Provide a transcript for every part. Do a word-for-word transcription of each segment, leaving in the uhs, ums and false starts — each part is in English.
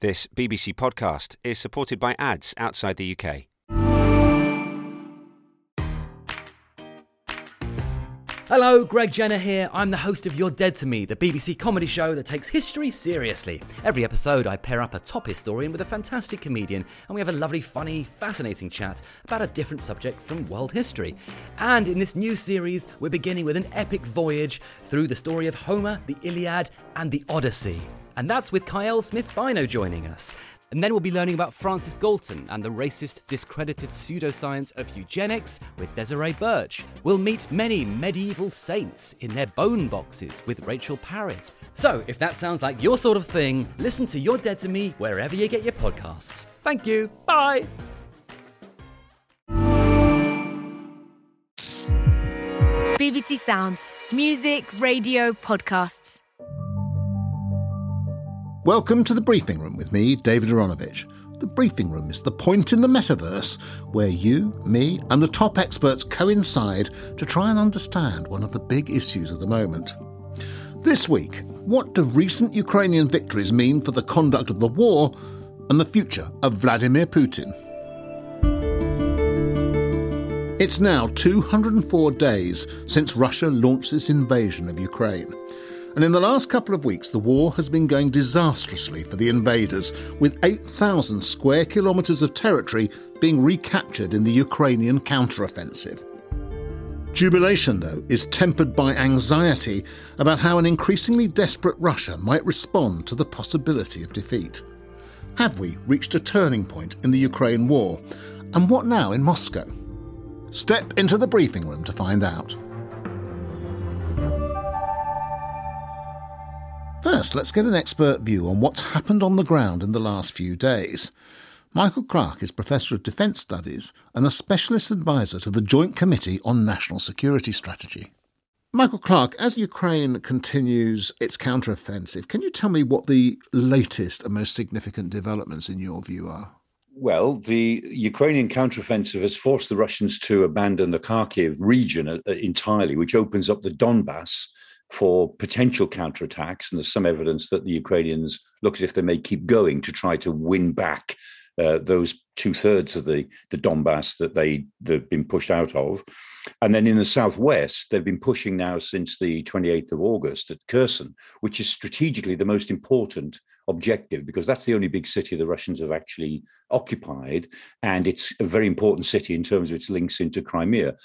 This B B C podcast is supported by ads outside the U K. Hello, Greg Jenner here. I'm the host of You're Dead to Me, the B B C comedy show that takes history seriously. Every episode, I pair up a top historian with a fantastic comedian, and we have a lovely, funny, fascinating chat about a different subject from world history. And in this new series, we're beginning with an epic voyage through the story of Homer, the Iliad, and the Odyssey. And that's with Kyle Smith-Bino joining us. And then we'll be learning about Francis Galton and the racist, discredited pseudoscience of eugenics with Desiree Birch. We'll meet many medieval saints in their bone boxes with Rachel Parrott. So, if that sounds like your sort of thing, listen to You're Dead to Me wherever you get your podcasts. Thank you. Bye. B B C Sounds. Music, radio, podcasts. Welcome to The Briefing Room with me, David Aronovich. The Briefing Room is the point in the metaverse where you, me and the top experts coincide to try and understand one of the big issues of the moment. This week, what do recent Ukrainian victories mean for the conduct of the war and the future of Vladimir Putin? It's now two hundred four days since Russia launched its invasion of Ukraine. And in the last couple of weeks, the war has been going disastrously for the invaders, with eight thousand square kilometres of territory being recaptured in the Ukrainian counteroffensive. Jubilation, though, is tempered by anxiety about how an increasingly desperate Russia might respond to the possibility of defeat. Have we reached a turning point in the Ukraine war? And what now in Moscow? Step into the briefing room to find out. First, let's get an expert view on what's happened on the ground in the last few days. Michael Clarke is Professor of Defence Studies and a Specialist Advisor to the Joint Committee on National Security Strategy. Michael Clarke, as Ukraine continues its counteroffensive, can you tell me what the latest and most significant developments in your view are? Well, the Ukrainian counteroffensive has forced the Russians to abandon the Kharkiv region entirely, which opens up the Donbass for potential counterattacks. And there's some evidence that the Ukrainians look as if they may keep going to try to win back uh, those two-thirds of the, the Donbass that they, they've been pushed out of. And then in the southwest, they've been pushing now since the twenty-eighth of August at Kherson, which is strategically the most important objective, because that's the only big city the Russians have actually occupied, and it's a very important city in terms of its links into Crimea.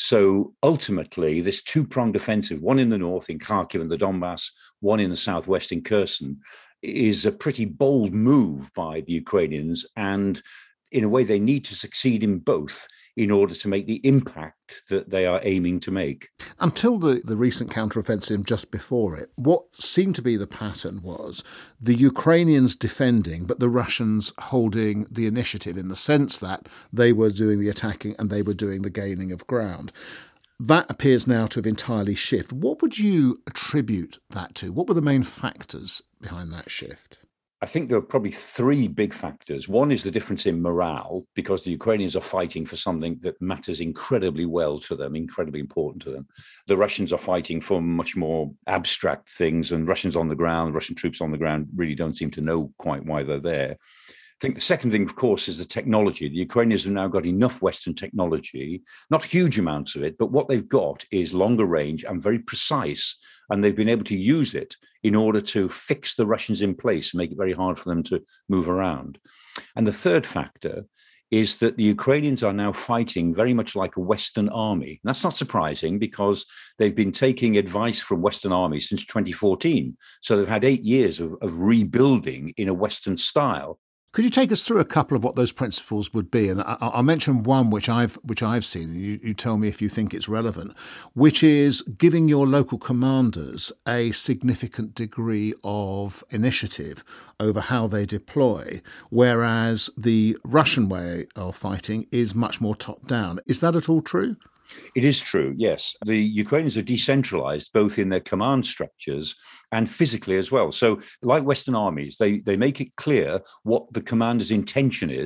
So ultimately, this two-pronged offensive, one in the north in Kharkiv and the Donbass, one in the southwest in Kherson, is a pretty bold move by the Ukrainians, and in a way they need to succeed in both in order to make the impact that they are aiming to make. Until the, the recent counteroffensive just before it, what seemed to be the pattern was the Ukrainians defending, but the Russians holding the initiative in the sense that they were doing the attacking and they were doing the gaining of ground. That appears now to have entirely shifted. What would you attribute that to? What were the main factors behind that shift? I think there are probably three big factors. One is the difference in morale, because the Ukrainians are fighting for something that matters incredibly well to them, incredibly important to them. The Russians are fighting for much more abstract things, and Russians on the ground, Russian troops on the ground really don't seem to know quite why they're there. I think the second thing, of course, is the technology. The Ukrainians have now got enough Western technology, not huge amounts of it, but what they've got is longer range and very precise. And they've been able to use it in order to fix the Russians in place and make it very hard for them to move around. And the third factor is that the Ukrainians are now fighting very much like a Western army. And that's not surprising, because they've been taking advice from Western armies since twenty fourteen. So they've had eight years of, of rebuilding in a Western style. Could you take us through a couple of what those principles would be? And I'll mention one which I've which I've seen, and you, you tell me if you think it's relevant, which is giving your local commanders a significant degree of initiative over how they deploy, whereas the Russian way of fighting is much more top-down. Is that at all true? It is true, yes. The Ukrainians are decentralized both in their command structures and physically as well. So like Western armies, they, they make it clear what the commander's intention is,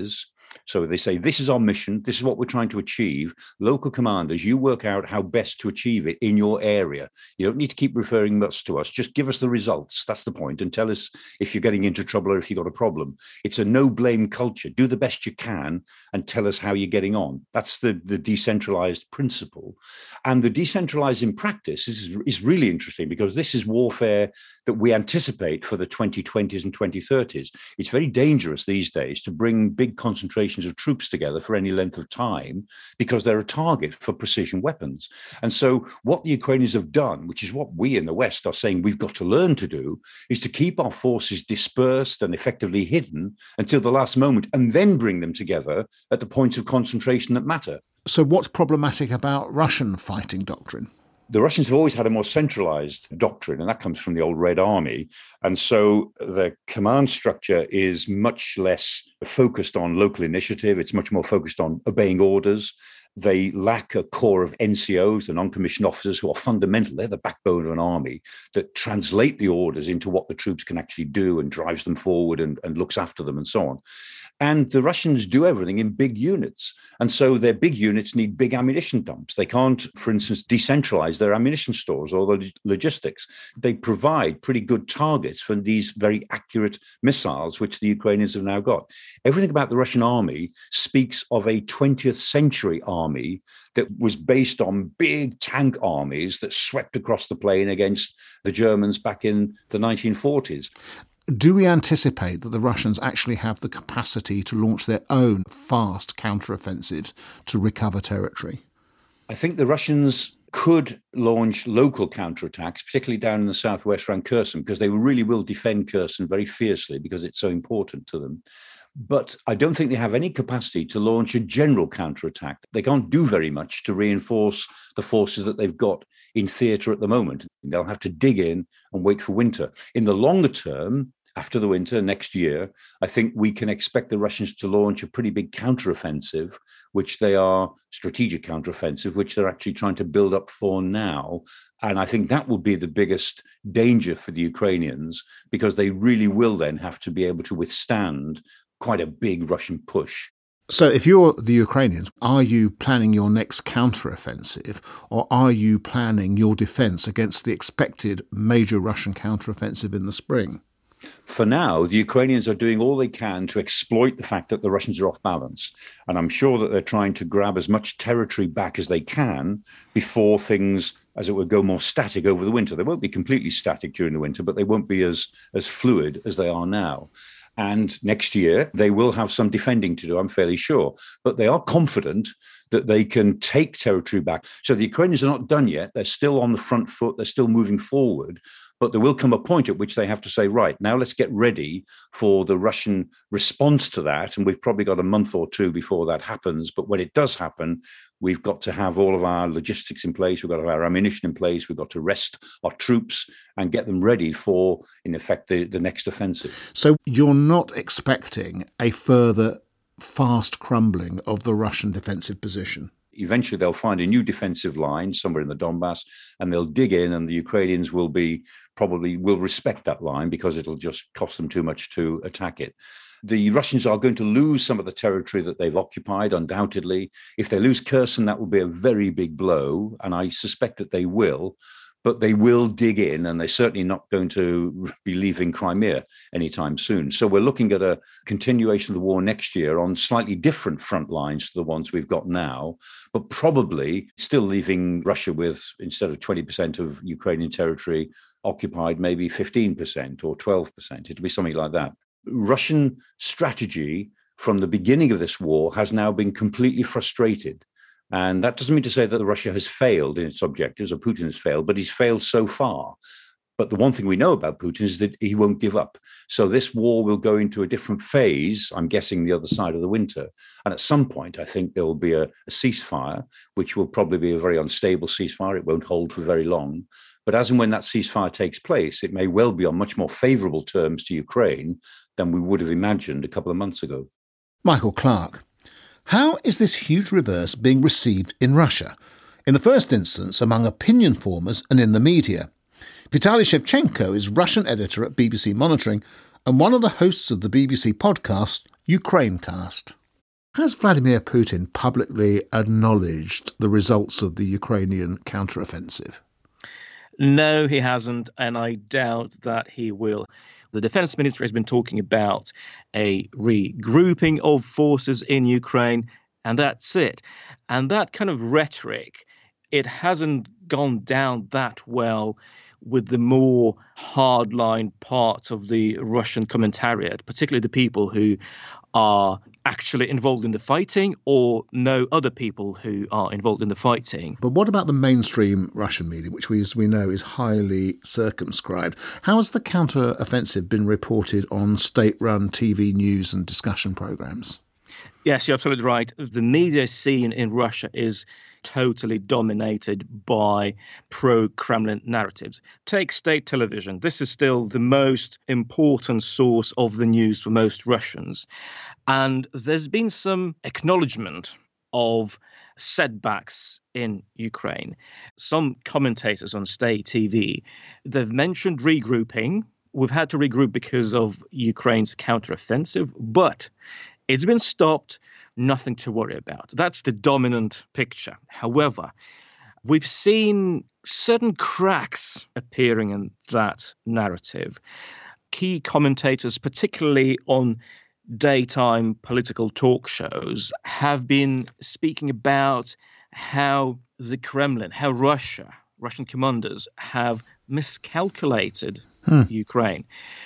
So they say, this is our mission. This is what we're trying to achieve. Local commanders, you work out how best to achieve it in your area. You don't need to keep referring much to us. Just give us the results. That's the point. And tell us if you're getting into trouble or if you've got a problem. It's a no-blame culture. Do the best you can and tell us how you're getting on. That's the, the decentralized principle. And the decentralized in practice is, is really interesting, because this is warfare that we anticipate for the twenty twenties and twenty thirties. It's very dangerous these days to bring big concentrations of troops together for any length of time, because they're a target for precision weapons. And so what the Ukrainians have done, which is what we in the West are saying we've got to learn to do, is to keep our forces dispersed and effectively hidden until the last moment, and then bring them together at the points of concentration that matter. So what's problematic about Russian fighting doctrine? The Russians have always had a more centralized doctrine, and that comes from the old Red Army. And so the command structure is much less focused on local initiative. It's much more focused on obeying orders. They lack a core of N C Os, the non-commissioned officers, who are fundamental. They're the backbone of an army that translate the orders into what the troops can actually do and drives them forward and, and looks after them and so on. And the Russians do everything in big units. And so their big units need big ammunition dumps. They can't, for instance, decentralize their ammunition stores or the logistics. They provide pretty good targets for these very accurate missiles, which the Ukrainians have now got. Everything about the Russian army speaks of a twentieth century army that was based on big tank armies that swept across the plain against the Germans back in the nineteen forties. Do we anticipate that the Russians actually have the capacity to launch their own fast counteroffensives to recover territory? I think the Russians could launch local counterattacks, particularly down in the southwest around Kherson, because they really will defend Kherson very fiercely because it's so important to them. But I don't think they have any capacity to launch a general counterattack. They can't do very much to reinforce the forces that they've got in theatre at the moment. They'll have to dig in and wait for winter. In the longer term, after the winter next year, I think we can expect the Russians to launch a pretty big counteroffensive, which they are strategic counteroffensive, which they're actually trying to build up for now. And I think that will be the biggest danger for the Ukrainians, because they really will then have to be able to withstand quite a big Russian push. So if you're the Ukrainians, are you planning your next counteroffensive, or are you planning your defence against the expected major Russian counteroffensive in the spring? For now, the Ukrainians are doing all they can to exploit the fact that the Russians are off balance. And I'm sure that they're trying to grab as much territory back as they can before things, as it were, go more static over the winter. They won't be completely static during the winter, but they won't be as, as fluid as they are now. And next year, they will have some defending to do, I'm fairly sure. But they are confident that they can take territory back. So the Ukrainians are not done yet. They're still on the front foot. They're still moving forward. But there will come a point at which they have to say, right, now let's get ready for the Russian response to that. And we've probably got a month or two before that happens. But when it does happen, we've got to have all of our logistics in place. We've got to have our ammunition in place. We've got to rest our troops and get them ready for, in effect, the, the next offensive. So you're not expecting a further fast crumbling of the Russian defensive position? Eventually, they'll find a new defensive line somewhere in the Donbass, and they'll dig in, and the Ukrainians will be probably will respect that line because it'll just cost them too much to attack it. The Russians are going to lose some of the territory that they've occupied, undoubtedly. If they lose Kherson, that will be a very big blow, and I suspect that they will. But they will dig in, and they're certainly not going to be leaving Crimea anytime soon. So we're looking at a continuation of the war next year on slightly different front lines to the ones we've got now, but probably still leaving Russia with, instead of twenty percent of Ukrainian territory occupied, maybe fifteen percent or twelve percent. It'll be something like that. Russian strategy from the beginning of this war has now been completely frustrated. And that doesn't mean to say that Russia has failed in its objectives, or Putin has failed, but he's failed so far. But the one thing we know about Putin is that he won't give up. So this war will go into a different phase, I'm guessing the other side of the winter. And at some point, I think there will be a, a ceasefire, which will probably be a very unstable ceasefire. It won't hold for very long. But as and when that ceasefire takes place, it may well be on much more favourable terms to Ukraine than we would have imagined a couple of months ago. Michael Clarke. How is this huge reverse being received in Russia? In the first instance, among opinion formers and in the media. Vitaly Shevchenko is Russian editor at B B C Monitoring and one of the hosts of the B B C podcast, Ukrainecast. Has Vladimir Putin publicly acknowledged the results of the Ukrainian counteroffensive? No, he hasn't, and I doubt that he will. The defense ministry has been talking about a regrouping of forces in Ukraine, and that's it. And that kind of rhetoric, it hasn't gone down that well with the more hardline parts of the Russian commentariat, particularly the people who are actually involved in the fighting or know other people who are involved in the fighting. But what about the mainstream Russian media, which we, as we know, is highly circumscribed? How has the counter-offensive been reported on state-run T V news and discussion programmes? Yes, you're absolutely right. The media scene in Russia is totally dominated by pro-Kremlin narratives. Take state television. This is still the most important source of the news for most Russians. And there's been some acknowledgement of setbacks in Ukraine. Some commentators on state T V, they've mentioned regrouping. We've had to regroup because of Ukraine's counteroffensive, but it's been stopped. Nothing to worry about. That's the dominant picture. However, we've seen certain cracks appearing in that narrative. Key commentators, particularly on daytime political talk shows, have been speaking about how the Kremlin, how Russia, Russian commanders have miscalculated hmm. Ukraine.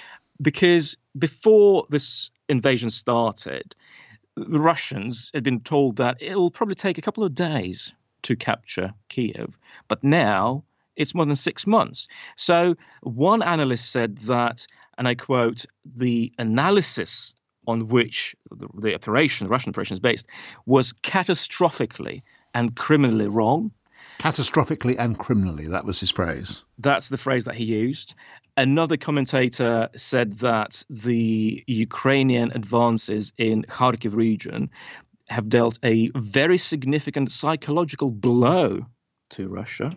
Because before this invasion started, the Russians had been told that it will probably take a couple of days to capture Kiev. But now it's more than six months. So one analyst said that, and I quote, the analysis on which the, the operation, the Russian operation is based, was catastrophically and criminally wrong. Catastrophically and criminally, that was his phrase. That's the phrase that he used. Another commentator said that the Ukrainian advances in Kharkiv region have dealt a very significant psychological blow to Russia,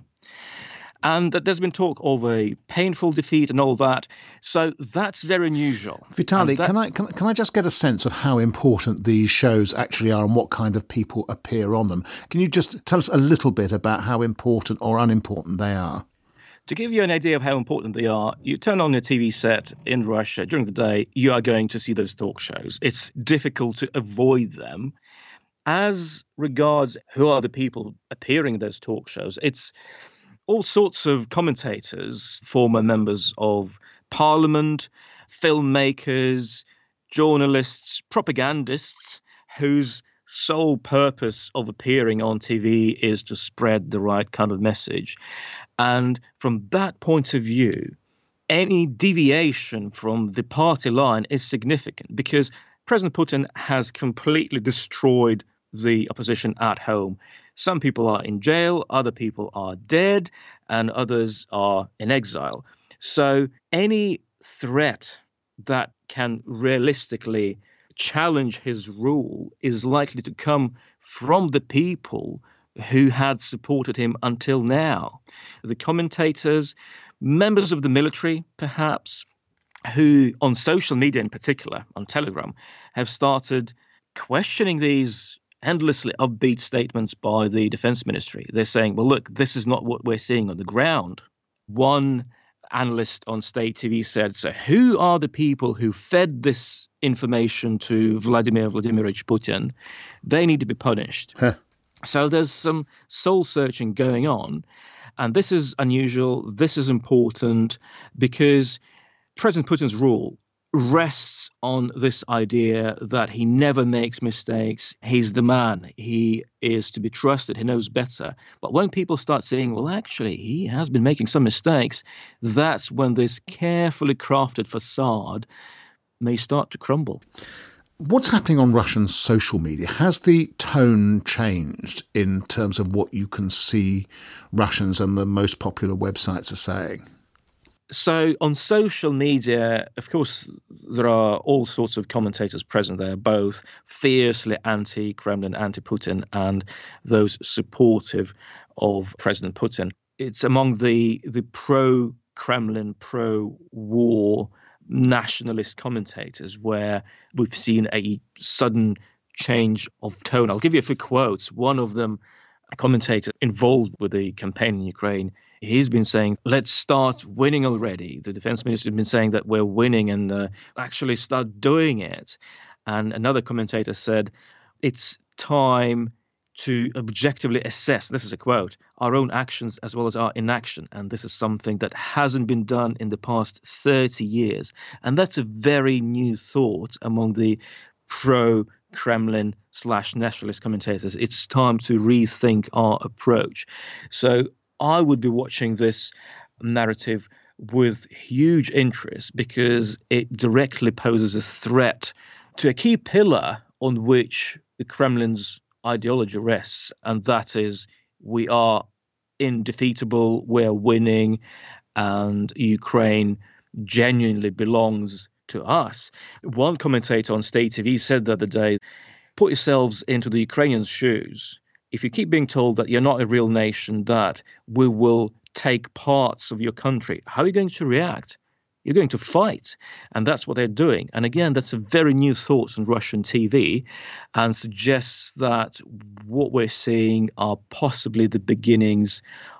and that there's been talk of a painful defeat and all that. So that's very unusual. Vitaly, that- can I can, can I just get a sense of how important these shows actually are and what kind of people appear on them? Can you just tell us a little bit about how important or unimportant they are? To give you an idea of how important they are, you turn on your T V set in Russia during the day, you are going to see those talk shows. It's difficult to avoid them. As regards who are the people appearing in those talk shows, it's all sorts of commentators, former members of parliament, filmmakers, journalists, propagandists, whose sole purpose of appearing on T V is to spread the right kind of message. And from that point of view, any deviation from the party line is significant because President Putin has completely destroyed the opposition at home. Some people are in jail, other people are dead, and others are in exile. So any threat that can realistically challenge his rule is likely to come from the people who had supported him until now. The commentators, members of the military, perhaps, who on social media in particular, on Telegram, have started questioning these endlessly upbeat statements by the defense ministry. They're saying, well, look, this is not what we're seeing on the ground. One analyst on state T V said, so who are the people who fed this information to Vladimir Vladimirovich Putin? They need to be punished. Huh. So there's some soul searching going on. And this is unusual. This is important because President Putin's rule rests on this idea that he never makes mistakes. He's the man. He is to be trusted. He knows better. But when people start saying, well, actually, he has been making some mistakes, that's when this carefully crafted facade may start to crumble. What's happening on Russian social media? Has the tone changed in terms of what you can see Russians and the most popular websites are saying? So on social media, of course, there are all sorts of commentators present there, both fiercely anti-Kremlin, anti-Putin, and those supportive of President Putin. It's among the the pro-Kremlin, pro-war nationalist commentators where we've seen a sudden change of tone. I'll give you a few quotes. One of them, a commentator involved with the campaign in Ukraine, he's been saying, let's start winning already. The defense minister has been saying that we're winning and uh, actually start doing it. And another commentator said, it's time to objectively assess, this is a quote, our own actions as well as our inaction. And this is something that hasn't been done in the past thirty years. And that's a very new thought among the pro-Kremlin slash nationalist commentators. It's time to rethink our approach. So I would be watching this narrative with huge interest because it directly poses a threat to a key pillar on which the Kremlin's ideology rests, and that is we are indefeatable, we're winning, and Ukraine genuinely belongs to us. One commentator on State T V said the other day, put yourselves into the Ukrainians' shoes. If you keep being told that you're not a real nation, that we will take parts of your country, how are you going to react? You're going to fight. And that's what they're doing. And again, that's a very new thought on Russian T V and suggests that what we're seeing are possibly the beginnings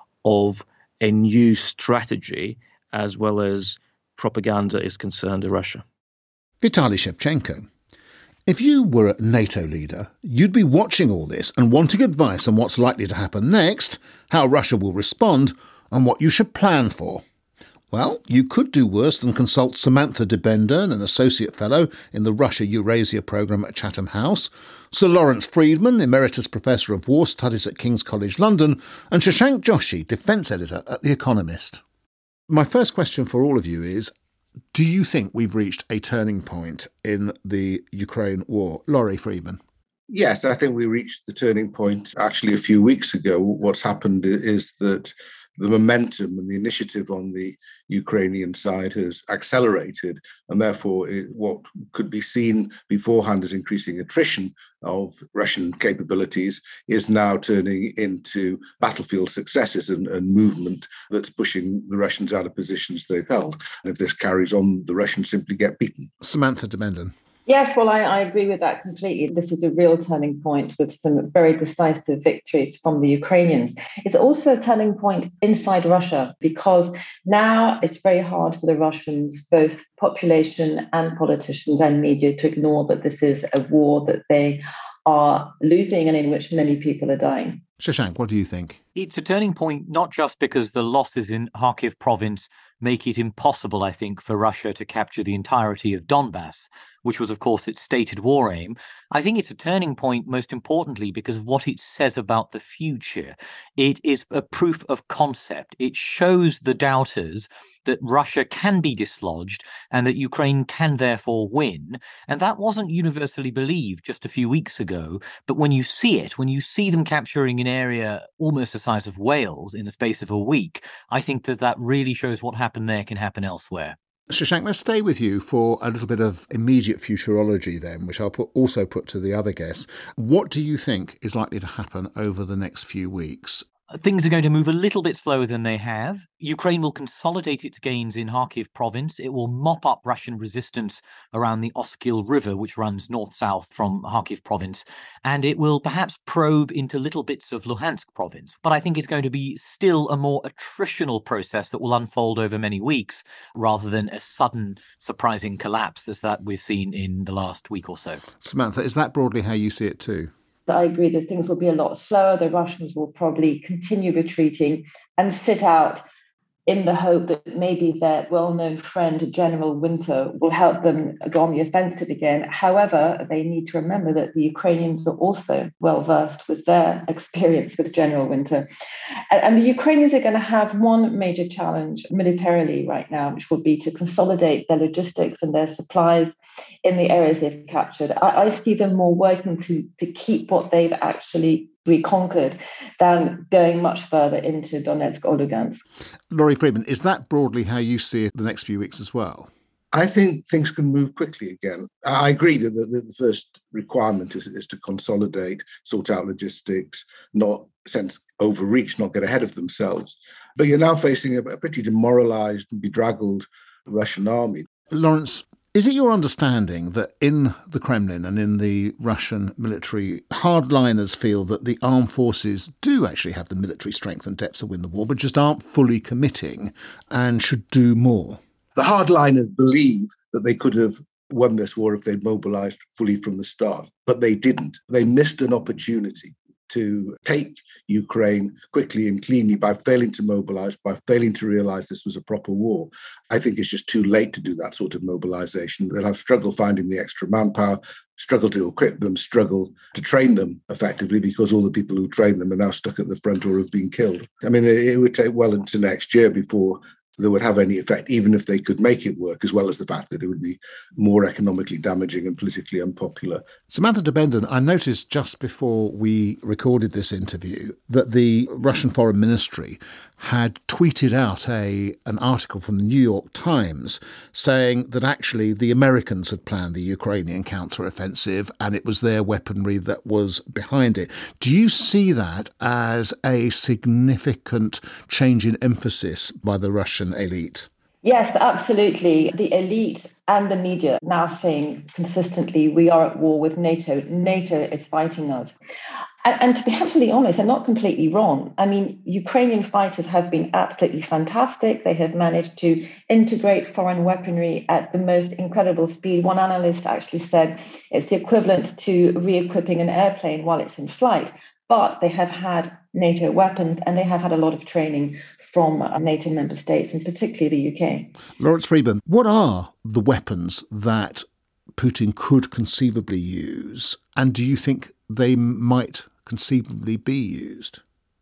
of a new strategy as well as propaganda is concerned in Russia. Vitaly Shevchenko. If you were a NATO leader, you'd be watching all this and wanting advice on what's likely to happen next, how Russia will respond, and what you should plan for. Well, you could do worse than consult Samantha de Bendern, an Associate Fellow in the Russia-Eurasia programme at Chatham House, Sir Lawrence Freedman, Emeritus Professor of War Studies at King's College London, and Shashank Joshi, Defence Editor at The Economist. My first question for all of you is, do you think we've reached a turning point in the Ukraine war? Laurie Freedman. Yes, I think we reached the turning point actually a few weeks ago. What's happened is that the momentum and the initiative on the Ukrainian side has accelerated, and therefore it, what could be seen beforehand as increasing attrition of Russian capabilities is now turning into battlefield successes and, and movement that's pushing the Russians out of positions they've held. And if this carries on, the Russians simply get beaten. Samantha de Bendern. Yes, well, I, I agree with that completely. This is a real turning point with some very decisive victories from the Ukrainians. It's also a turning point inside Russia because now it's very hard for the Russians, both population and politicians and media, to ignore that this is a war that they are losing and in which many people are dying. Shashank, what do you think? It's a turning point not just because the losses in Kharkiv province make it impossible, I think, for Russia to capture the entirety of Donbass, which was, of course, its stated war aim. I think it's a turning point, most importantly, because of what it says about the future. It is a proof of concept. It shows the doubters that Russia can be dislodged and that Ukraine can therefore win. And that wasn't universally believed just a few weeks ago. But when you see it, when you see them capturing an area almost the size of Wales in the space of a week, I think that that really shows what happened there can happen elsewhere. Shashank, let's stay with you for a little bit of immediate futurology then, which I'll put, also put to the other guests. What do you think is likely to happen over the next few weeks? Things are going to move a little bit slower than they have. Ukraine will consolidate its gains in Kharkiv province. It will mop up Russian resistance around the Oskil River, which runs north-south from Kharkiv province. And it will perhaps probe into little bits of Luhansk province. But I think it's going to be still a more attritional process that will unfold over many weeks, rather than a sudden, surprising collapse as that we've seen in the last week or so. Samantha, is that broadly how you see it too? I agree that things will be a lot slower. The Russians will probably continue retreating and sit out in the hope that maybe their well-known friend, General Winter, will help them go on the offensive again. However, they need to remember that the Ukrainians are also well-versed with their experience with General Winter. And the Ukrainians are going to have one major challenge militarily right now, which will be to consolidate their logistics and their supplies in the areas they've captured. I, I see them more working to, to keep what they've actually reconquered than going much further into Donetsk or Lugansk. Laurie Freedman, is that broadly how you see it the next few weeks as well? I think things can move quickly again. I agree that the, the first requirement is, is to consolidate, sort out logistics, not sense overreach, not get ahead of themselves. But you're now facing a, a pretty demoralised and bedraggled Russian army. Lawrence, Is it your understanding that in the Kremlin and in the Russian military, hardliners feel that the armed forces do actually have the military strength and depth to win the war, but just aren't fully committing and should do more? The hardliners believe that they could have won this war if they'd mobilised fully from the start, but they didn't. They missed an opportunity to take Ukraine quickly and cleanly by failing to mobilise, by failing to realise this was a proper war. I think it's just too late to do that sort of mobilisation. They'll have struggle finding the extra manpower, struggle to equip them, struggle to train them effectively, because all the people who train them are now stuck at the front or have been killed. I mean, it would take well into next year before that would have any effect, even if they could make it work, as well as the fact that it would be more economically damaging and politically unpopular. Samantha de Benden, I noticed just before we recorded this interview that the Russian Foreign Ministry had tweeted out a an article from the New York Times saying that actually the Americans had planned the Ukrainian counteroffensive and it was their weaponry that was behind it. Do you see that as a significant change in emphasis by the Russian elite? Yes, absolutely. The elite and the media now saying consistently, we are at war with NATO. NATO is fighting us. And, and to be absolutely honest, they're not completely wrong. I mean, Ukrainian fighters have been absolutely fantastic. They have managed to integrate foreign weaponry at the most incredible speed. One analyst actually said it's the equivalent to re-equipping an airplane while it's in flight. But they have had NATO weapons and they have had a lot of training from NATO member states, and particularly the U K. Lawrence Freedman, what are the weapons that Putin could conceivably use, and do you think they might conceivably be used?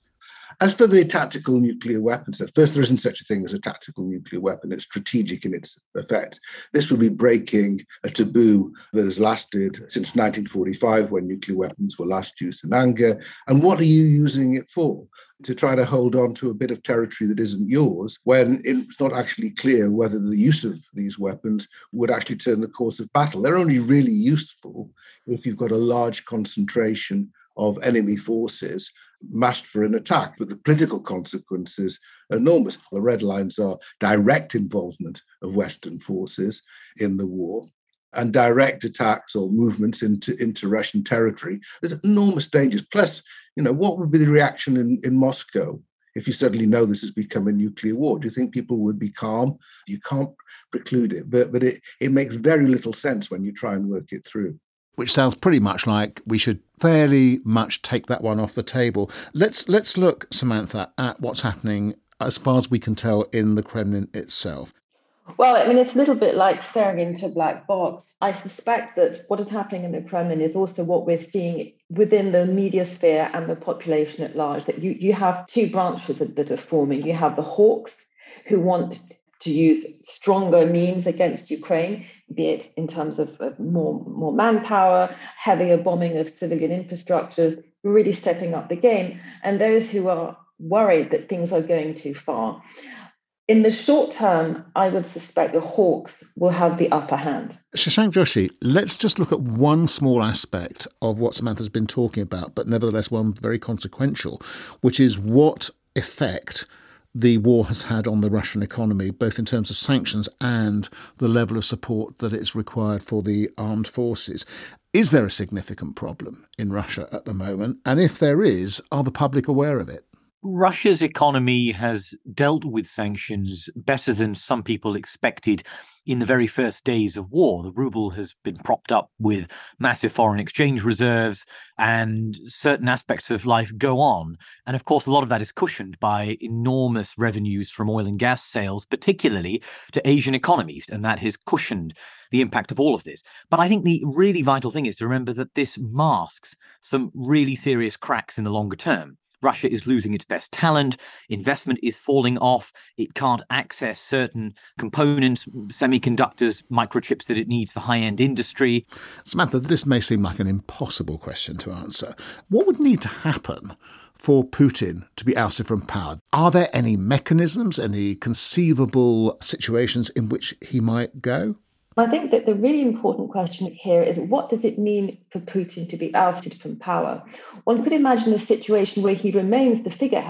As for the tactical nuclear weapons, first, there isn't such a thing as a tactical nuclear weapon. It's strategic in its effect. This would be breaking a taboo that has lasted since nineteen forty-five, when nuclear weapons were last used in anger. And what are you using it for? To try to hold on to a bit of territory that isn't yours, when it's not actually clear whether the use of these weapons would actually turn the course of battle. They're only really useful if you've got a large concentration of enemy forces massed for an attack, but the political consequences are enormous. The red lines are direct involvement of Western forces in the war and direct attacks or movements into, into Russian territory. There's enormous dangers. Plus, you know, what would be the reaction in, in Moscow if you suddenly know this has become a nuclear war? Do you think people would be calm? You can't preclude it, but, but it, it makes very little sense when you try and work it through. Which sounds pretty much like we should fairly much take that one off the table. Let's let's look, Samantha, at what's happening, as far as we can tell, in the Kremlin itself. Well, I mean, it's a little bit like staring into a black box. I suspect that what is happening in the Kremlin is also what we're seeing within the media sphere and the population at large, that you, you have two branches that, that are forming. You have the hawks, who want to use stronger means against Ukraine, be it in terms of more, more manpower, heavier bombing of civilian infrastructures, really stepping up the game, and those who are worried that things are going too far. In the short term, I would suspect the hawks will have the upper hand. Shashank Joshi, let's just look at one small aspect of what Samantha's been talking about, but nevertheless one very consequential, which is what effect the war has had on the Russian economy, both in terms of sanctions and the level of support that is required for the armed forces. Is there a significant problem in Russia at the moment? And if there is, are the public aware of it? Russia's economy has dealt with sanctions better than some people expected in the very first days of war. The ruble has been propped up with massive foreign exchange reserves, and certain aspects of life go on. And of course, a lot of that is cushioned by enormous revenues from oil and gas sales, particularly to Asian economies. And that has cushioned the impact of all of this. But I think the really vital thing is to remember that this masks some really serious cracks in the longer term. Russia is losing its best talent, investment is falling off, it can't access certain components, semiconductors, microchips that it needs for high-end industry. Samantha, this may seem like an impossible question to answer. What would need to happen for Putin to be ousted from power? Are there any mechanisms, any conceivable situations in which he might go? I think that the really important question here is, what does it mean for Putin to be ousted from power? One could imagine a situation where he remains the figurehead,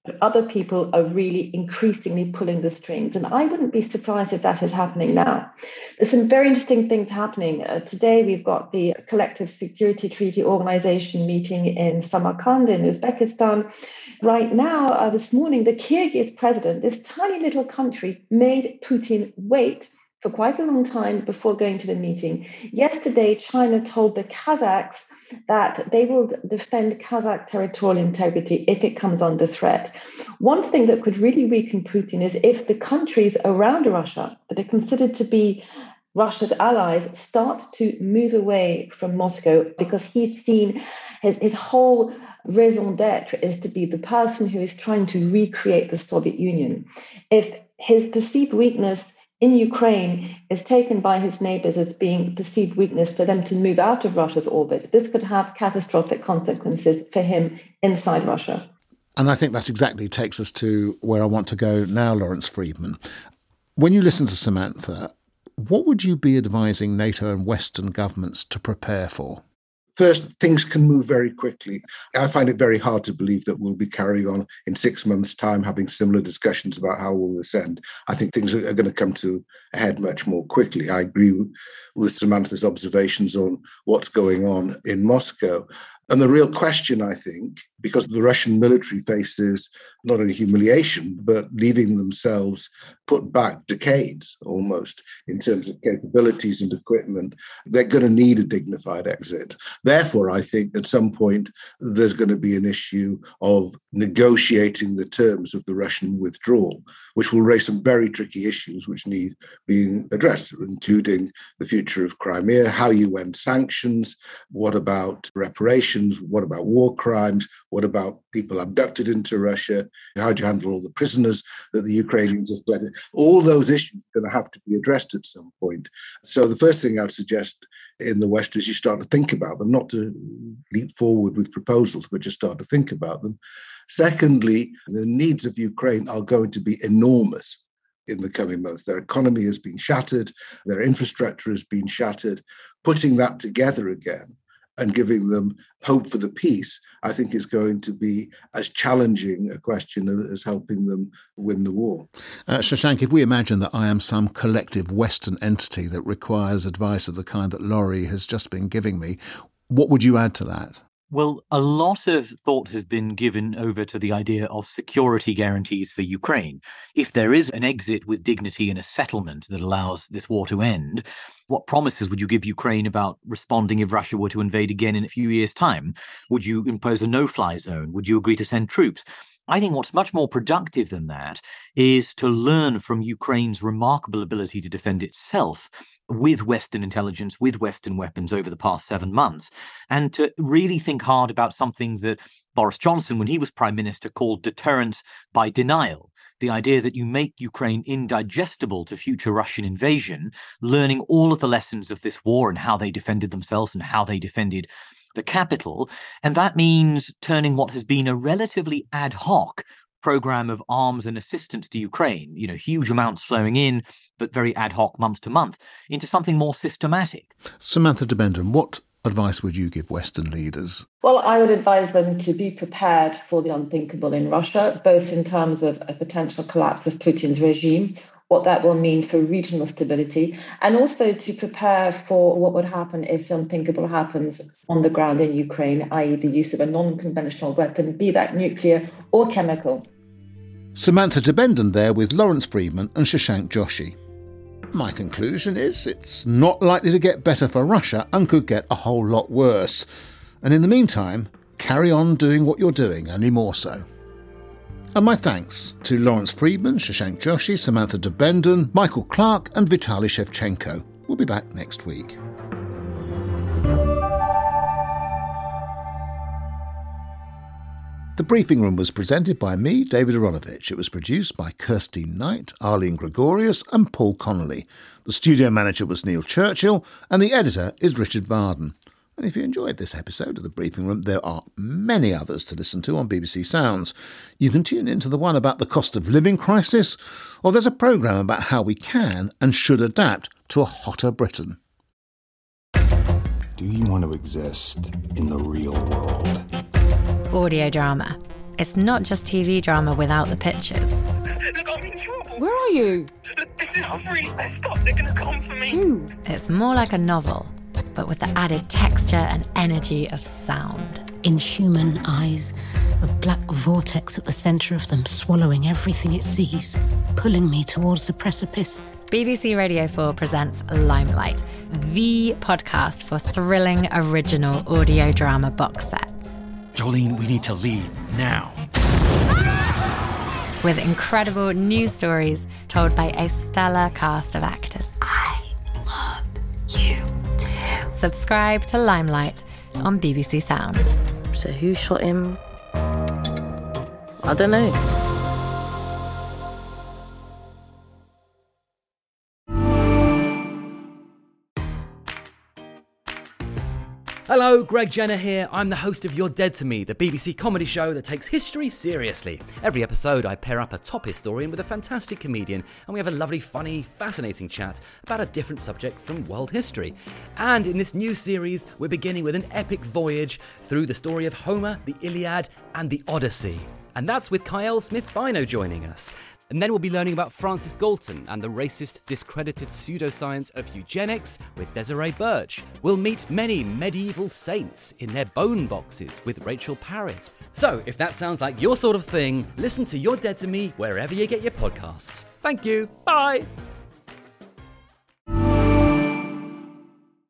But other people are really increasingly pulling the strings. And I wouldn't be surprised if that is happening now. There's some very interesting things happening. Uh, today, we've got the Collective Security Treaty Organization meeting in Samarkand in Uzbekistan. Right now, uh, this morning, the Kyrgyz president, this tiny little country, made Putin wait for quite a long time before going to the meeting. Yesterday, China told the Kazakhs that they will defend Kazakh territorial integrity if it comes under threat. One thing that could really weaken Putin is if the countries around Russia that are considered to be Russia's allies start to move away from Moscow, because he's seen his, his whole raison d'etre is to be the person who is trying to recreate the Soviet Union. If his perceived weakness in Ukraine is taken by his neighbors as being perceived weakness for them to move out of Russia's orbit, this could have catastrophic consequences for him inside Russia. And I think that exactly takes us to where I want to go now, Lawrence Freedman. When you listen to Samantha, what would you be advising NATO and Western governments to prepare for? First, things can move very quickly. I find it very hard to believe that we'll be carrying on in six months' time having similar discussions about how will this end. I think things are going to come to a head much more quickly. I agree with Samantha's observations on what's going on in Moscow. And the real question, I think, because the Russian military faces not only humiliation, but leaving themselves put back decades almost in terms of capabilities and equipment, they're going to need a dignified exit. Therefore, I think at some point there's going to be an issue of negotiating the terms of the Russian withdrawal, which will raise some very tricky issues which need being addressed, including the future of Crimea, how you end sanctions, what about reparations, what about war crimes, what about people abducted into Russia, how do you handle all the prisoners that the Ukrainians have fled? All those issues are going to have to be addressed at some point. So the first thing I'd suggest in the West is you start to think about them, not to leap forward with proposals, but just start to think about them. Secondly, the needs of Ukraine are going to be enormous in the coming months. Their economy has been shattered, their infrastructure has been shattered. Putting that together again and giving them hope for the peace, I think is going to be as challenging a question as helping them win the war. Uh, Shashank, if we imagine that I am some collective Western entity that requires advice of the kind that Laurie has just been giving me, what would you add to that? Well, a lot of thought has been given over to the idea of security guarantees for Ukraine. If there is an exit with dignity and a settlement that allows this war to end, what promises would you give Ukraine about responding if Russia were to invade again in a few years' time? Would you impose a no-fly zone? Would you agree to send troops? I think what's much more productive than that is to learn from Ukraine's remarkable ability to defend itself with Western intelligence, with Western weapons over the past seven months, and to really think hard about something that Boris Johnson, when he was Prime Minister, called deterrence by denial. The idea that you make Ukraine indigestible to future Russian invasion, learning all of the lessons of this war and how they defended themselves and how they defended the capital. And that means turning what has been a relatively ad hoc program of arms and assistance to Ukraine, you know, huge amounts flowing in, but very ad hoc month to month, into something more systematic. Samantha de Benderen, what advice would you give Western leaders? Well, I would advise them to be prepared for the unthinkable in Russia, both in terms of a potential collapse of Putin's regime, what that will mean for regional stability, and also to prepare for what would happen if the unthinkable happens on the ground in Ukraine, that is the use of a non-conventional weapon, be that nuclear or chemical. Samantha de Benderen there with Lawrence Freedman and Shashank Joshi. My conclusion is it's not likely to get better for Russia and could get a whole lot worse. And in the meantime, carry on doing what you're doing, only more so. And my thanks to Lawrence Freedman, Shashank Joshi, Samantha de Benderen, Michael Clark and Vitaly Shevchenko. We'll be back next week. The Briefing Room was presented by me, David Aronovich. It was produced by Kirsty Knight, Arlene Gregorius and Paul Connolly. The studio manager was Neil Churchill and the editor is Richard Varden. And if you enjoyed this episode of The Briefing Room, there are many others to listen to on B B C Sounds. You can tune in to the one about the cost of living crisis, or there's a programme about how we can and should adapt to a hotter Britain. Do you want to exist in the real world? Audio drama. It's not just T V drama without the pictures. Look, I'm in trouble. Where are you? Look, this is I'm really messed up. They're going to come for me. Who? It's more like a novel, but with the added texture and energy of sound. Inhuman eyes, a black vortex at the centre of them, swallowing everything it sees, pulling me towards the precipice. B B C Radio four presents Limelight, the podcast for thrilling original audio drama box sets. Jolene, we need to leave now. With incredible new stories told by a stellar cast of actors. I love you too. Subscribe to Limelight on B B C Sounds. So who shot him? I don't know. Hello, Greg Jenner here. I'm the host of You're Dead to Me, the B B C comedy show that takes history seriously. Every episode, I pair up a top historian with a fantastic comedian, and we have a lovely, funny, fascinating chat about a different subject from world history. And in this new series, we're beginning with an epic voyage through the story of Homer, the Iliad, and the Odyssey. And that's with Kyle Smith-Bino joining us. And then we'll be learning about Francis Galton and the racist, discredited pseudoscience of eugenics with Desiree Birch. We'll meet many medieval saints in their bone boxes with Rachel Parrott. So, if that sounds like your sort of thing, listen to You're Dead to Me wherever you get your podcasts. Thank you. Bye.